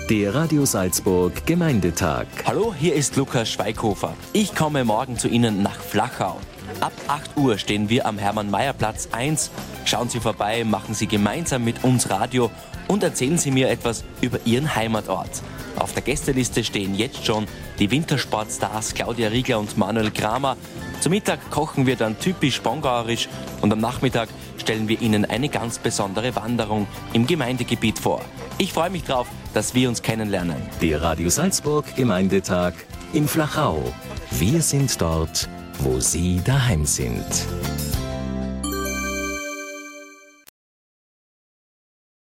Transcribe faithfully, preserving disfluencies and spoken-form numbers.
Der Radio Salzburg Gemeindetag. Hallo, hier ist Lukas Schweighofer. Ich komme morgen zu Ihnen nach Flachau. Ab acht Uhr stehen wir am Hermann-Mayer-Platz eins. Schauen Sie vorbei, machen Sie gemeinsam mit uns Radio und erzählen Sie mir etwas über Ihren Heimatort. Auf der Gästeliste stehen jetzt schon die Wintersportstars Claudia Riegler und Manuel Kramer. Zum Mittag kochen wir dann typisch spongauerisch und am Nachmittag stellen wir Ihnen eine ganz besondere Wanderung im Gemeindegebiet vor. Ich freue mich drauf, dass wir uns kennenlernen. Der Radio Salzburg Gemeindetag in Flachau. Wir sind dort, wo Sie daheim sind.